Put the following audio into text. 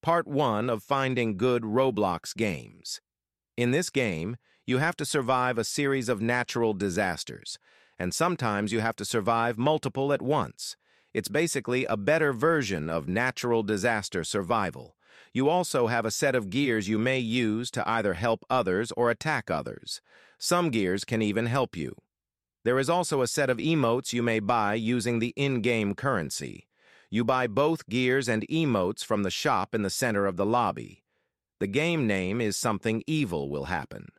Part 1 of Finding Good Roblox Games. In this game, you have to survive a series of natural disasters, and sometimes you have to survive multiple at once. It's basically a better version of natural disaster survival. You also have a set of gears you may use to either help others or attack others. Some gears can even help you. There is also a set of emotes you may buy using the in-game currency. You buy both gears and emotes from the shop in the center of the lobby. The game name is Something Evil Will Happen.